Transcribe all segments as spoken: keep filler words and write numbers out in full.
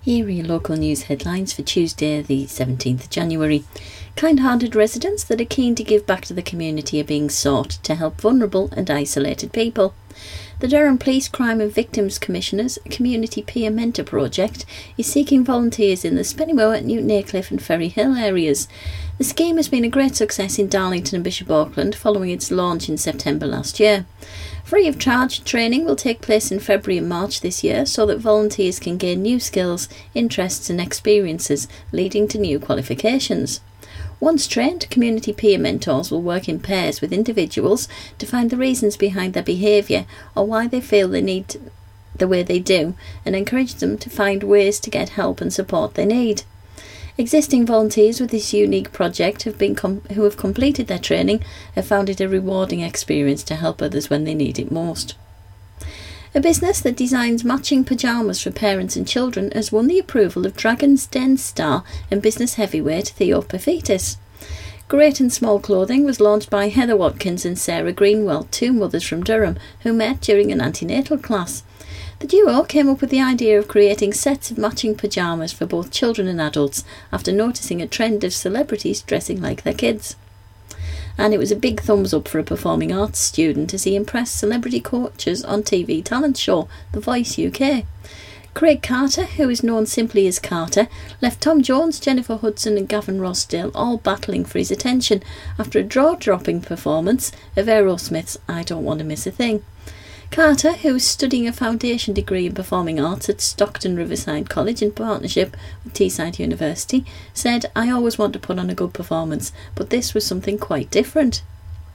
Here are your local news headlines for Tuesday the seventeenth of January. Kind-hearted residents that are keen to give back to the community are being sought to help vulnerable and isolated people. The Durham Police Crime and Victims Commissioner's Community Peer Mentor Project is seeking volunteers in the Spennymoor, Newton Aycliffe and Ferry Hill areas. The scheme has been a great success in Darlington and Bishop Auckland following its launch in September last year. Free of charge training will take place in February and March this year so that volunteers can gain new skills, interests and experiences, leading to new qualifications. Once trained, community peer mentors will work in pairs with individuals to find the reasons behind their behaviour or why they feel they need the way they do, and encourage them to find ways to get help and support they need. Existing volunteers with this unique project have been com- who have completed their training have found it a rewarding experience to help others when they need it most. A business that designs matching pyjamas for parents and children has won the approval of Dragon's Den star and business heavyweight Theo Paphitis. Great and Small Clothing was launched by Heather Watkins and Sarah Greenwell, two mothers from Durham, who met during an antenatal class. The duo came up with the idea of creating sets of matching pyjamas for both children and adults after noticing a trend of celebrities dressing like their kids. And it was a big thumbs up for a performing arts student as he impressed celebrity coaches on T V talent show The Voice U K. Craig Carter, who is known simply as Carter, left Tom Jones, Jennifer Hudson and Gavin Rossdale all battling for his attention after a jaw-dropping performance of Aerosmith's I Don't Want to Miss a Thing. Carter, who is studying a foundation degree in performing arts at Stockton Riverside College in partnership with Teesside University, said, "I always want to put on a good performance, but this was something quite different."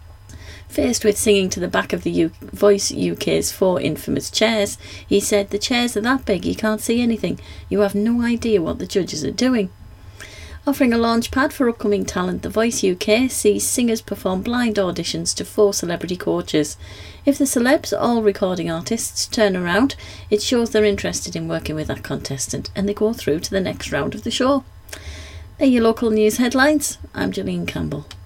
Faced with singing to the back of the U- Voice U K's four infamous chairs, he said, "The chairs are that big you can't see anything. You have no idea what the judges are doing." Offering a launch pad for upcoming talent, The Voice U K sees singers perform blind auditions to four celebrity coaches. If the celebs, all recording artists, turn around, it shows they're interested in working with that contestant and they go through to the next round of the show. They're your local news headlines. I'm Gillian Campbell.